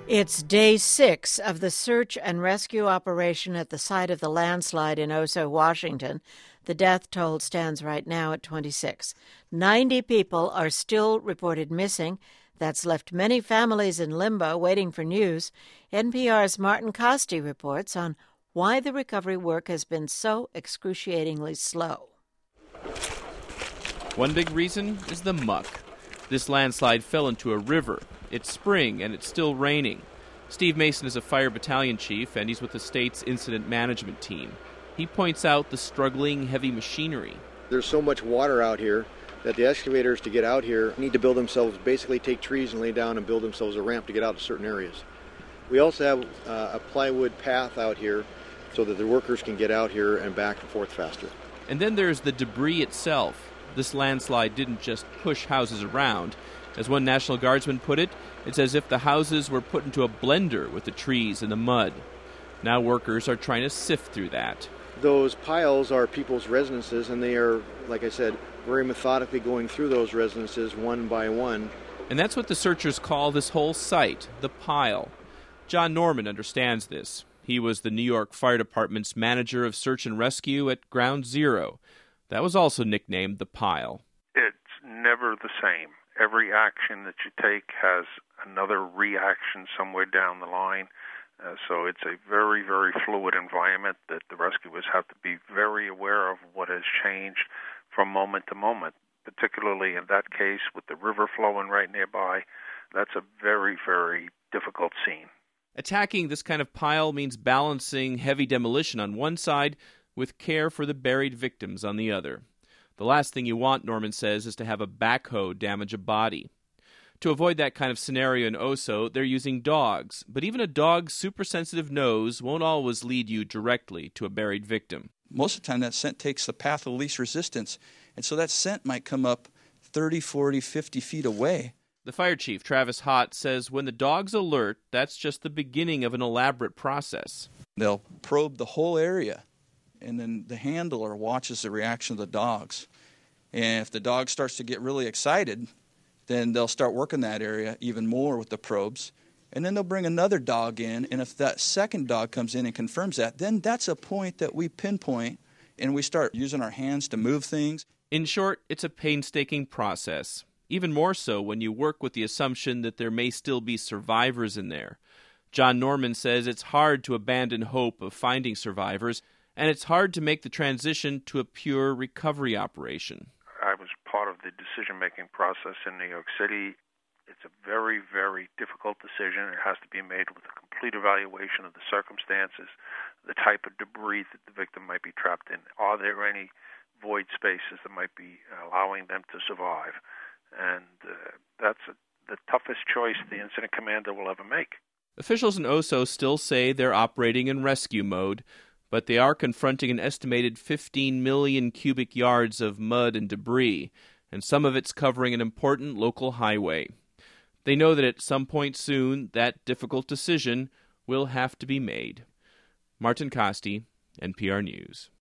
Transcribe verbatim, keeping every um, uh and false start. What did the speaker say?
It's day six of the search and rescue operation at the site of the landslide in Oso, Washington. The death toll stands right now at twenty-six. ninety people are still reported missing. That's left many families in limbo waiting for news. N P R's Martin Kaste reports on why the recovery work has been so excruciatingly slow. One big reason is the muck. This landslide fell into a river. It's spring, and it's still raining. Steve Mason is a fire battalion chief, and he's with the state's incident management team. He points out the struggling heavy machinery. There's so much water out here that the excavators, to get out here, need to build themselves, basically take trees and lay down and build themselves a ramp to get out to certain areas. We also have uh, a plywood path out here so that the workers can get out here and back and forth faster. And then there's the debris itself. This landslide didn't just push houses around. As one National Guardsman put it, it's as if the houses were put into a blender with the trees and the mud. Now workers are trying to sift through that. Those piles are people's residences, and they are, like I said, very methodically going through those residences one by one. And that's what the searchers call this whole site, the pile. John Norman understands this. He was the New York Fire Department's manager of search and rescue at Ground Zero. That was also nicknamed the pile. It's never the same. Every action that you take has another reaction somewhere down the line. Uh, so it's a very, very fluid environment that the rescuers have to be very aware of what has changed from moment to moment, particularly in that case with the river flowing right nearby. That's a very, very difficult scene. Attacking this kind of pile means balancing heavy demolition on one side with care for the buried victims on the other. The last thing you want, Norman says, is to have a backhoe damage a body. To avoid that kind of scenario in Oso, they're using dogs, but even a dog's super-sensitive nose won't always lead you directly to a buried victim. Most of the time that scent takes the path of least resistance, and so that scent might come up thirty, forty, fifty feet away. The fire chief, Travis Hott, says when the dogs alert, that's just the beginning of an elaborate process. They'll probe the whole area, and then the handler watches the reaction of the dogs. And if the dog starts to get really excited, then they'll start working that area even more with the probes. And then they'll bring another dog in, and if that second dog comes in and confirms that, then that's a point that we pinpoint, and we start using our hands to move things. In short, it's a painstaking process. Even more so when you work with the assumption that there may still be survivors in there. John Norman says it's hard to abandon hope of finding survivors, and it's hard to make the transition to a pure recovery operation. I was part of the decision-making process in New York City. It's a very, very difficult decision. It has to be made with a complete evaluation of the circumstances, the type of debris that the victim might be trapped in. Are there any void spaces that might be allowing them to survive? And uh, that's a, the toughest choice the incident commander will ever make. Officials in Oso still say they're operating in rescue mode, but they are confronting an estimated fifteen million cubic yards of mud and debris, and some of it's covering an important local highway. They know that at some point soon, that difficult decision will have to be made. Martin Kaste, N P R News.